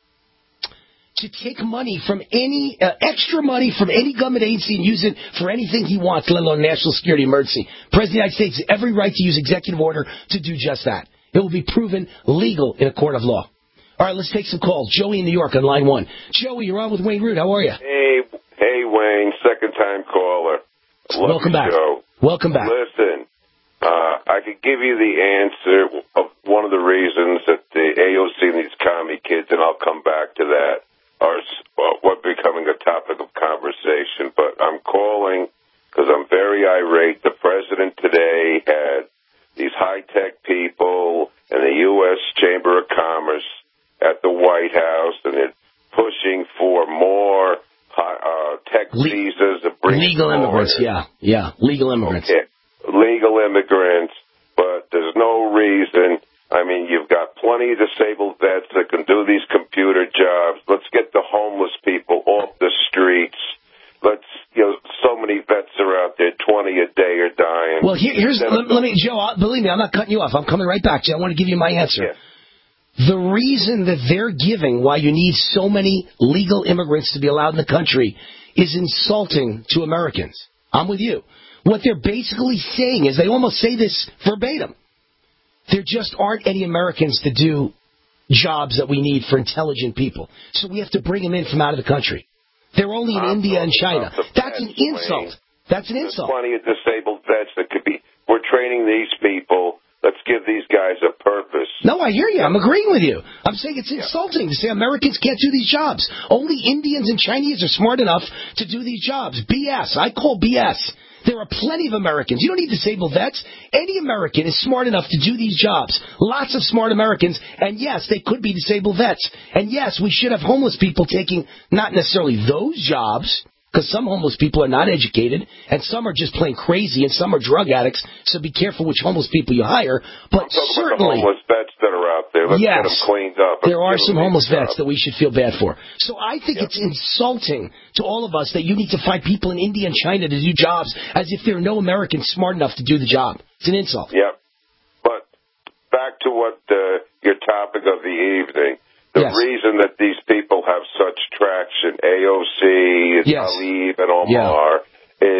to take money from any, uh, extra money from any government agency and use it for anything he wants, let alone a national security emergency. The President of the United States has every right to use executive order to do just that. It will be proven legal in a court of law. All right, let's take some calls. Joey in New York on line one. Joey, you're on with Wayne Root. How are you? Hey, hey, Wayne, second time caller. Love Welcome back. Show. Welcome back. Listen, uh, I could give you the answer of one of the reasons that the A O C and these commie kids, and I'll come back to that, are uh, what becoming a topic of conversation. But I'm calling because I'm very irate. The president today had these high-tech people and the U S Chamber of Commerce at the White House, and they're pushing for more uh, tech Le- visas to bring legal immigrants. Yeah, yeah, legal immigrants. Okay. Legal immigrants, but there's no reason. I mean, you've got plenty of disabled vets that can do these computer jobs. Let's get the homeless people off the streets. Let's, you know, so many vets are out there, twenty a day are dying. Well, here, here's, let, let me, Joe, believe me, I'm not cutting you off. I'm coming right back to you. I want to give you my answer. Yeah. The reason that they're giving why you need so many legal immigrants to be allowed in the country is insulting to Americans. I'm with you. What they're basically saying is, they almost say this verbatim, there just aren't any Americans to do jobs that we need for intelligent people. So we have to bring them in from out of the country. They're only in I'm India and China. That's an insult. Wayne. That's an insult. There's plenty of disabled vets that could be, we're training these people. Let's give these guys a purpose. No, I hear you. I'm agreeing with you. I'm saying it's insulting to say Americans can't do these jobs. Only Indians and Chinese are smart enough to do these jobs. B S. I call B S. There are plenty of Americans. You don't need disabled vets. Any American is smart enough to do these jobs. Lots of smart Americans. And yes, they could be disabled vets. And yes, we should have homeless people taking not necessarily those jobs, because some homeless people are not educated, and some are just plain crazy, and some are drug addicts, so be careful which homeless people you hire. But I'm certainly, about the homeless vets that are out there. Let's yes, get them cleaned up. There are some homeless vets that we should feel bad for. So I think yep. it's insulting to all of us that you need to find people in India and China to do jobs as if there are no Americans smart enough to do the job. It's an insult. Yep. But back to what uh, your topic of the evening. The yes. reason that these people have such traction, A O C, yes. Tlaib, and Omar, yeah. is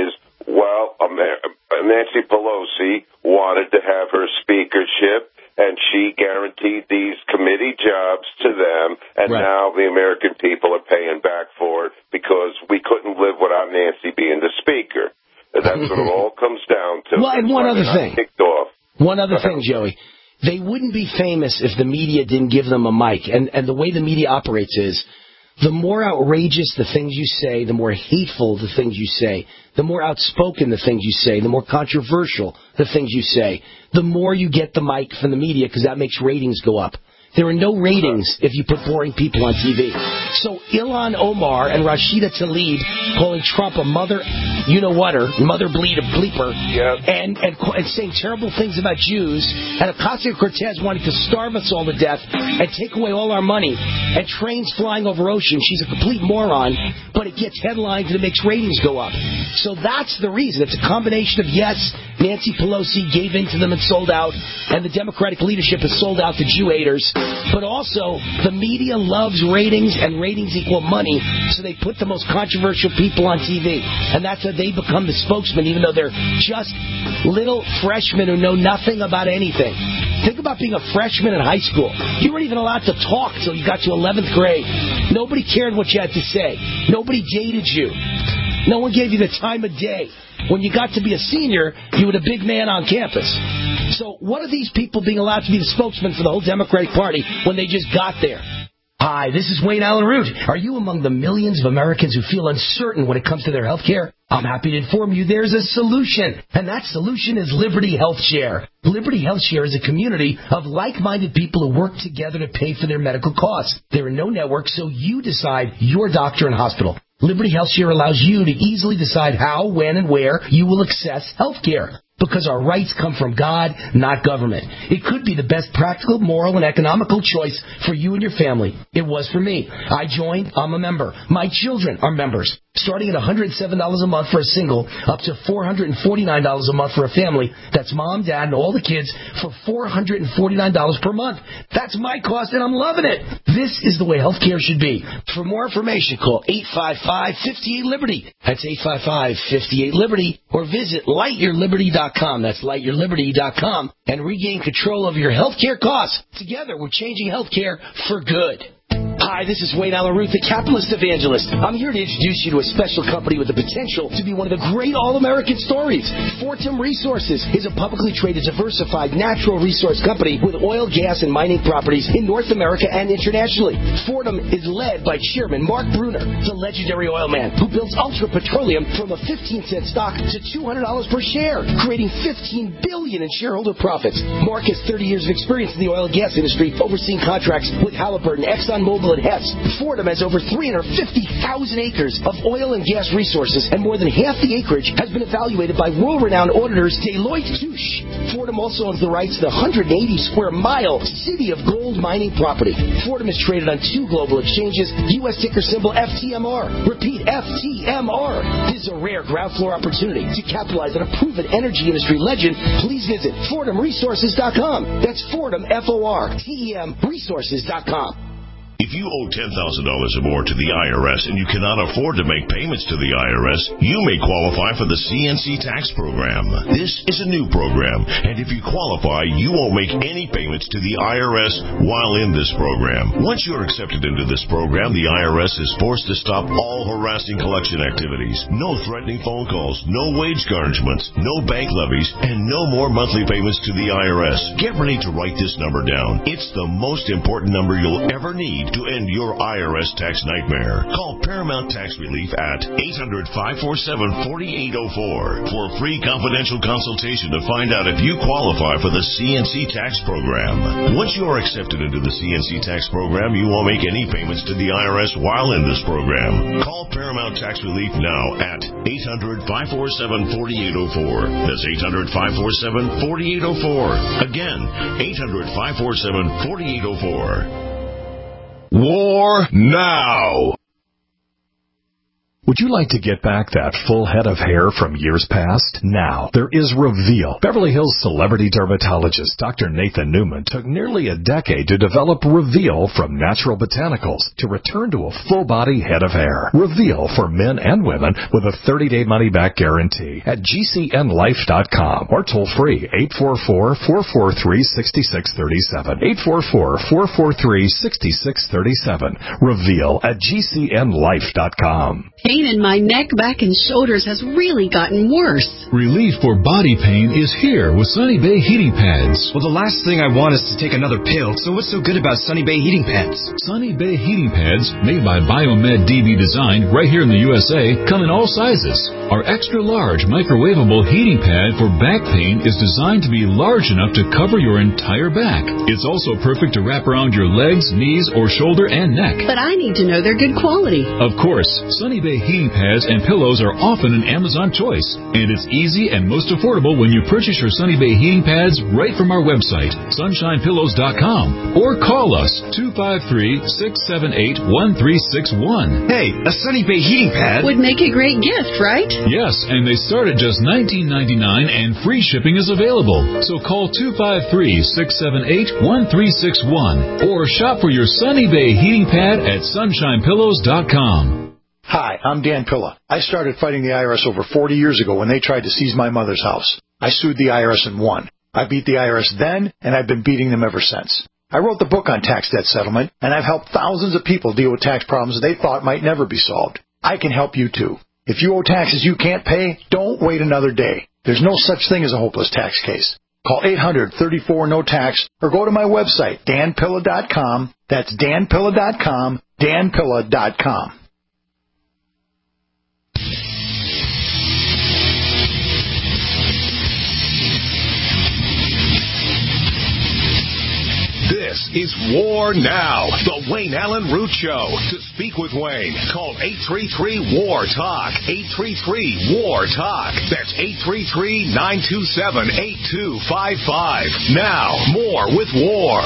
Well, Nancy Pelosi wanted to have her speakership, and she guaranteed these committee jobs to them, and right. now the American people are paying back for it because we couldn't live without Nancy being the speaker. That's what it all comes down to. Well, and one other thing. Kicked off. One other thing, Joey. They wouldn't be famous if the media didn't give them a mic. And, and the way the media operates is, the more outrageous the things you say, the more hateful the things you say, the more outspoken the things you say, the more controversial the things you say, the more you get the mic from the media because that makes ratings go up. There are no ratings if you put boring people on T V. So Ilhan Omar and Rashida Tlaib calling Trump a mother, you-know-whatter, mother bleed a bleeper, yep. and, and and saying terrible things about Jews, and Ocasio-Cortez wanting to starve us all to death and take away all our money, and trains flying over oceans. She's a complete moron, but it gets headlines and it makes ratings go up. So that's the reason. It's a combination of, yes, Nancy Pelosi gave in to them and sold out, and the Democratic leadership has sold out to Jew haters. But also, the media loves ratings, and ratings equal money, so they put the most controversial people on T V. And that's how they become the spokesman, even though they're just little freshmen who know nothing about anything. Think about being a freshman in high school. You weren't even allowed to talk till you got to eleventh grade. Nobody cared what you had to say. Nobody dated you. No one gave you the time of day. When you got to be a senior, you were the big man on campus. So what are these people being allowed to be the spokesman for the whole Democratic Party when they just got there? Hi, this is Wayne Allen Root. Are you among the millions of Americans who feel uncertain when it comes to their health care? I'm happy to inform you there's a solution, and that solution is Liberty Health Share. Liberty Health Share is a community of like-minded people who work together to pay for their medical costs. There are no networks, so you decide your doctor and hospital. Liberty Health Share allows you to easily decide how, when, and where you will access health care. Because our rights come from God, not government. It could be the best practical, moral, and economical choice for you and your family. It was for me. I joined. I'm a member. My children are members. Starting at one hundred seven dollars a month for a single, up to four hundred forty-nine dollars a month for a family. That's mom, dad, and all the kids for four hundred forty-nine dollars per month. That's my cost, and I'm loving it. This is the way health care should be. For more information, call eight five five, five eight, Liberty. That's eight five five, five eight, Liberty. Or visit light your liberty dot com. That's light your liberty dot com. And regain control of your health care costs. Together, we're changing health care for good. Hi, this is Wayne Allen Root, the capitalist evangelist. I'm here to introduce you to a special company with the potential to be one of the great all-American stories. Fortum Resources is a publicly traded, diversified natural resource company with oil, gas, and mining properties in North America and internationally. Fortum is led by Chairman Mark Bruner, the legendary oil man who builds Ultra Petroleum from a fifteen cent stock to two hundred dollars per share, creating fifteen billion dollars in shareholder profits. Mark has thirty years of experience in the oil and gas industry, overseeing contracts with Halliburton, ExxonMobil, and Hess. Fortum has over three hundred fifty thousand acres of oil and gas resources, and more than half the acreage has been evaluated by world-renowned auditors Deloitte Touche. Fortum also owns the rights to the one hundred eighty square mile City of Gold mining property. Fortum is traded on two global exchanges, U S ticker symbol F T M R. Repeat, F T M R. This is a rare ground floor opportunity to capitalize on a proven energy industry legend. Please visit Fortum Resources dot com. That's Fortum, F O R T E M, Resources dot com. If you owe ten thousand dollars or more to the I R S and you cannot afford to make payments to the I R S, you may qualify for the C N C tax program. This is a new program, and if you qualify, you won't make any payments to the I R S while in this program. Once you're accepted into this program, the I R S is forced to stop all harassing collection activities. No threatening phone calls, no wage garnishments, no bank levies, and no more monthly payments to the I R S. Get ready to write this number down. It's the most important number you'll ever need to end your I R S tax nightmare. Call Paramount Tax Relief at eight hundred, five four seven, four eight zero four for a free confidential consultation to find out if you qualify for the C N C tax program. Once you are accepted into the C N C tax program, you won't make any payments to the I R S while in this program. Call Paramount Tax Relief now at eight hundred, five four seven, four eight zero four. That's eight hundred, five four seven, four eight zero four. Again, eight hundred, five four seven, four eight zero four. War now. Would you like to get back that full head of hair from years past? Now, there is Reveal. Beverly Hills celebrity dermatologist Doctor Nathan Newman took nearly a decade to develop Reveal from natural botanicals to return to a full-body head of hair. Reveal for men and women with a thirty-day money-back guarantee at G C N life dot com or toll-free eight four four, four four three, six six three seven. eight four four, four four three, six six three seven. Reveal at G C N life dot com. Pain in my neck, back, and shoulders has really gotten worse. Relief for body pain is here with Sunny Bay heating pads. Well, the last thing I want is to take another pill, so what's so good about Sunny Bay heating pads? Sunny Bay heating pads, made by Biomed D B Design right here in the U S A, come in all sizes. Our extra large microwavable heating pad for back pain is designed to be large enough to cover your entire back. It's also perfect to wrap around your legs, knees, or shoulder and neck. But I need to know they're good quality. Of course, Sunny Bay heating pads and pillows are often an Amazon choice, and it's easy and most affordable when you purchase your Sunny Bay heating pads right from our website, sunshine pillows dot com, or call us two five three, six seven eight, one three six one. Hey, a Sunny Bay heating pad would make a great gift, right? Yes, and they start at just nineteen ninety-nine, and free shipping is available. So call two five three, six seven eight, one three six one or shop for your Sunny Bay heating pad at sunshine pillows dot com. Hi, I'm Dan Pilla. I started fighting the I R S over forty years ago when they tried to seize my mother's house. I sued the I R S and won. I beat the I R S then, and I've been beating them ever since. I wrote the book on tax debt settlement, and I've helped thousands of people deal with tax problems they thought might never be solved. I can help you too. If you owe taxes you can't pay, don't wait another day. There's no such thing as a hopeless tax case. Call eight hundred, thirty-four, no tax or go to my website, dan pilla dot com. That's dan pilla dot com, dan pilla dot com. This is War Now, the Wayne Allen Root Show. To speak with Wayne, call eight three three, W A R, TALK, eight three three, W A R, TALK. That's eight three three, nine two seven, eight two five five. Now, more with War.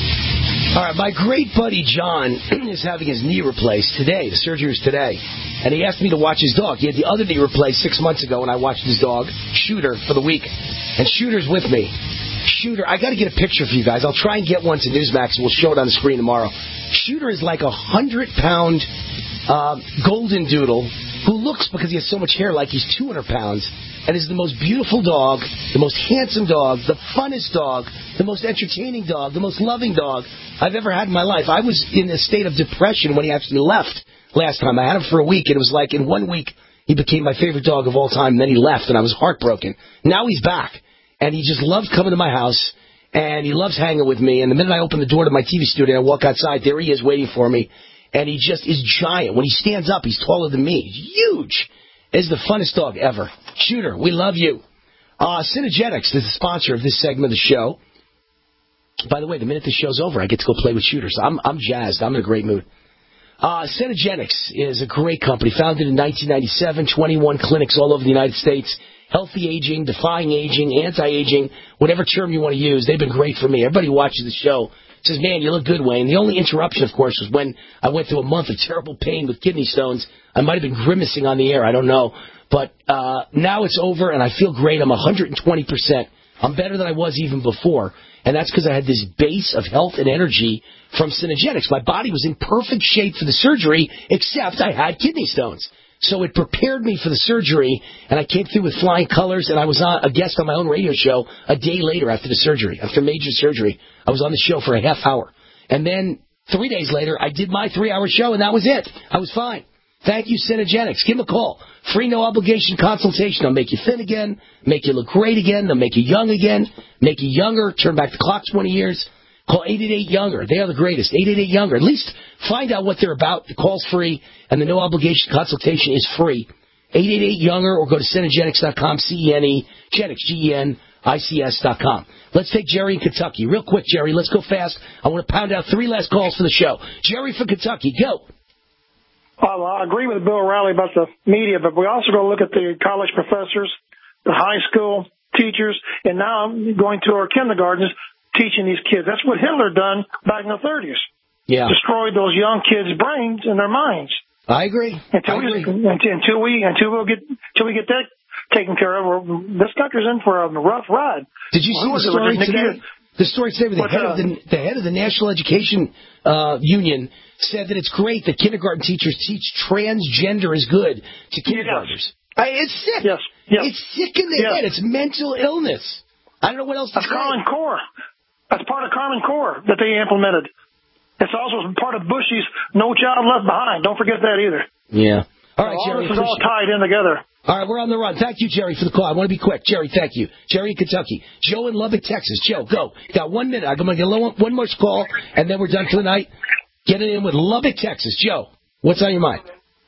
All right, my great buddy John is having his knee replaced today. The surgery was today. And he asked me to watch his dog. He had the other knee replaced six months ago, and I watched his dog, Shooter, for the week. And Shooter's with me. Shooter, I got to get a picture for you guys. I'll try and get one to Newsmax, and we'll show it on the screen tomorrow. Shooter is like a hundred-pound uh, golden doodle who looks, because he has so much hair, like he's two hundred pounds, and is the most beautiful dog, the most handsome dog, the funnest dog, the most entertaining dog, the most loving dog I've ever had in my life. I was in a state of depression when he actually left last time. I had him for a week, and it was like in one week he became my favorite dog of all time, and then he left, and I was heartbroken. Now he's back. And he just loves coming to my house, and he loves hanging with me. And the minute I open the door to my T V studio and I walk outside, there he is waiting for me. And he just is giant. When he stands up, he's taller than me. He's huge. He's the funnest dog ever. Shooter, we love you. Uh, Synergetics is the sponsor of this segment of the show. By the way, the minute the show's over, I get to go play with Shooter. So I'm, I'm jazzed. I'm in a great mood. Uh, Synergetics is a great company, founded in nineteen ninety-seven, twenty-one clinics all over the United States. Healthy aging, defying aging, anti-aging, whatever term you want to use. They've been great for me. Everybody watches the show says, man, you look good, Wayne. The only interruption, of course, was when I went through a month of terrible pain with kidney stones. I might have been grimacing on the air. I don't know. But uh, now it's over, and I feel great. I'm one hundred twenty percent. I'm better than I was even before. And that's because I had this base of health and energy from Synergetics. My body was in perfect shape for the surgery, except I had kidney stones. So it prepared me for the surgery, and I came through with flying colors, and I was on, a guest on my own radio show a day later after the surgery, after major surgery. I was on the show for a half hour. And then three days later, I did my three-hour show, and that was it. I was fine. Thank you, Synergetics. Give them a call. Free, no-obligation consultation. They'll make you thin again, make you look great again. They'll make you young again, make you younger, turn back the clock twenty years. Call eight eight eight, younger. They are the greatest. eight eight eight, younger. At least find out what they're about. The call's free, and the no-obligation consultation is free. eight eight eight, younger, or go to Synergetics dot com, C E N E, Genetics, G E N I C S dot com. Let's take Jerry in Kentucky. Real quick, Jerry. Let's go fast. I want to pound out three last calls for the show. Jerry from Kentucky, go. Well, I agree with Bill O'Reilly about the media, but we also got to look at the college professors, the high school teachers, and now I'm going to our kindergartens teaching these kids. That's what Hitler done back in the thirties. Yeah. Destroyed those young kids' brains and their minds. I agree. Until, I we, agree. until we until we get until we get that taken care of, we're, this country's in for a rough ride. Did you see Who the was it? story Was it Nikki? today? The story today, where the What's head up? of the, the head of the National Education uh, Union said that it's great that kindergarten teachers teach transgender is good to kindergartners. Yes. I, it's sick. Yes. Yes. It's sick in the yes. head. It's mental illness. I don't know what else to That's say. Common Core. That's part of Common Core that they implemented. It's also part of Bush's No Child Left Behind. Don't forget that either. Yeah. All right, all Jerry. this is all tied in together. All right, we're on the run. Thank you, Jerry, for the call. I want to be quick. Jerry, thank you. Jerry in Kentucky. Joe in Lubbock, Texas. Joe, go. Got one minute. I'm going to get one more call, and then we're done for the night. Get it in with Lubbock, Texas. Joe, what's on your mind?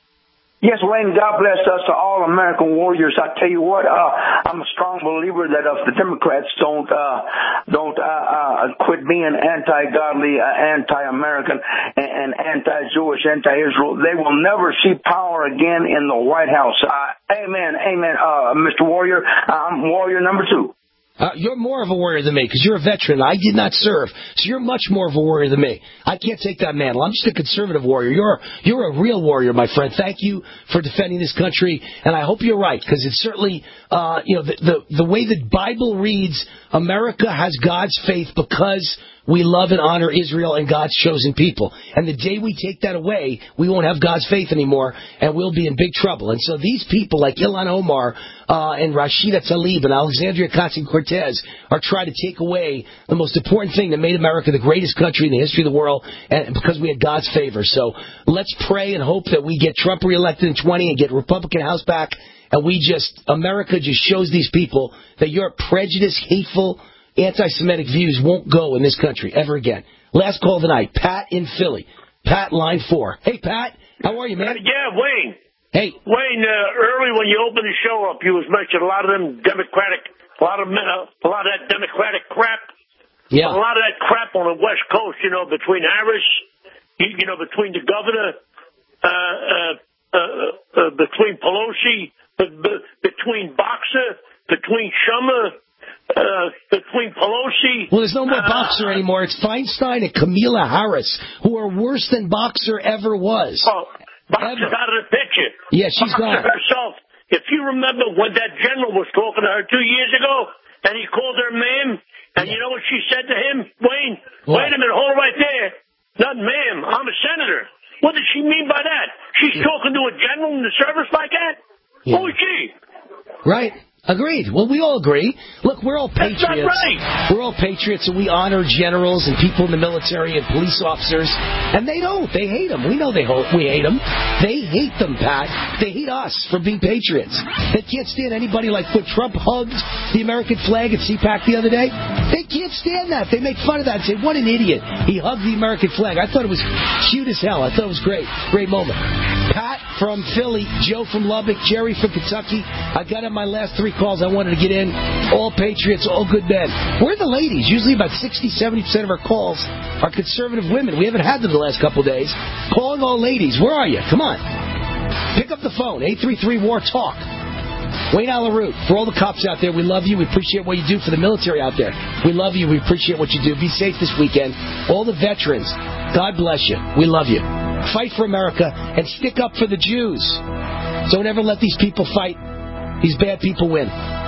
Yes, Wayne, God bless us to all American warriors. I tell you what, uh, I'm a strong believer that if the Democrats don't, uh, don't, uh, uh, quit being anti-godly, uh, anti-American, and, and anti-Jewish, anti-Israel, they will never see power again in the White House. Uh, amen, amen, uh, Mister Warrior. I'm warrior number two. Uh, you're more of a warrior than me because you're a veteran. I did not serve, so you're much more of a warrior than me. I can't take that mantle. I'm just a conservative warrior. You're you're a real warrior, my friend. Thank you for defending this country, and I hope you're right because it's certainly, uh, you know, the, the the way the Bible reads, America has God's faith because we love and honor Israel and God's chosen people. And the day we take that away, we won't have God's faith anymore, and we'll be in big trouble. And so these people like Ilhan Omar uh, and Rashida Tlaib and Alexandria Ocasio-Cortez are trying to take away the most important thing that made America the greatest country in the history of the world, and because we had God's favor. So let's pray and hope that we get Trump reelected in twenty and get Republican House back, and we just, America just shows these people that your prejudiced, hateful, anti-Semitic views won't go in this country ever again. Last call of the night, Pat in Philly. Pat, line four. Hey, Pat, how are you, man? Uh, yeah, Wayne. Hey. Wayne, uh, early when you opened the show up, you was mentioning a lot of them Democratic, a lot of uh, a lot of that Democratic crap. Yeah. A lot of that crap on the West Coast, you know, between Harris, you, you know, between the governor, uh, uh, uh, uh, between Pelosi, uh, between Boxer, between Schumer. Uh, between Pelosi. Well, there's no more uh, Boxer anymore. It's Feinstein and Kamala Harris, who are worse than Boxer ever was. Oh, Boxer's ever. out of the picture. Yeah, she's Boxer gone. herself. If you remember when that general was talking to her two years ago, and he called her ma'am, and yeah. you know what she said to him, Wayne? What? Wait a minute, hold it right there. Not ma'am, I'm a senator. What does she mean by that? She's yeah. talking to a general in the service like that? Yeah. Who is she? Right. Agreed. Well, we all agree. Look, we're all patriots. That's not right. We're all patriots, and we honor generals and people in the military and police officers. And they don't. They hate them. We know they ho- we hate them. They hate them, Pat. They hate us for being patriots. They can't stand anybody like when Trump hugged the American flag at C PAC the other day. They can't stand that. They make fun of that and say, what an idiot. He hugged the American flag. I thought it was cute as hell. I thought it was great. Great moment. Pat from Philly, Joe from Lubbock, Jerry from Kentucky. I got in my last three calls I wanted to get in. All patriots, all good men. We're the ladies. Usually about sixty, seventy percent of our calls are conservative women. We haven't had them the last couple of days. Calling all ladies. Where are you? Come on. Pick up the phone. eight three three, W A R, TALK. Wayne Allyn Root. For all the cops out there, we love you. We appreciate what you do for the military out there. We love you. We appreciate what you do. Be safe this weekend. All the veterans, God bless you. We love you. Fight for America and stick up for the Jews. Don't ever let these people fight. These bad people win.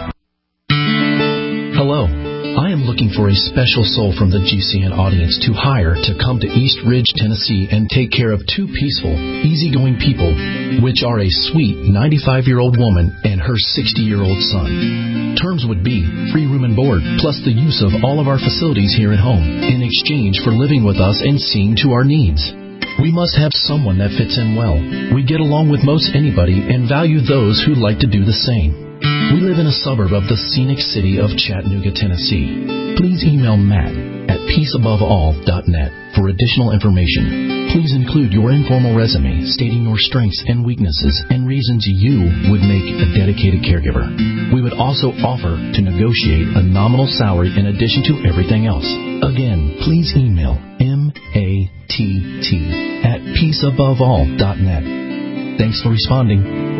Hello. I am looking for a special soul from the G C N audience to hire to come to East Ridge, Tennessee and take care of two peaceful, easygoing people, which are a sweet ninety-five-year-old woman and her sixty-year-old son. Terms would be free room and board, plus the use of all of our facilities here at home, in exchange for living with us and seeing to our needs. We must have someone that fits in well. We get along with most anybody and value those who like to do the same. We live in a suburb of the scenic city of Chattanooga, Tennessee. Please email Matt at peace above all dot net for additional information. Please include your informal resume stating your strengths and weaknesses and reasons you would make a dedicated caregiver. We would also offer to negotiate a nominal salary in addition to everything else. Again, please email M A T T at peace above all dot net. Thanks for responding.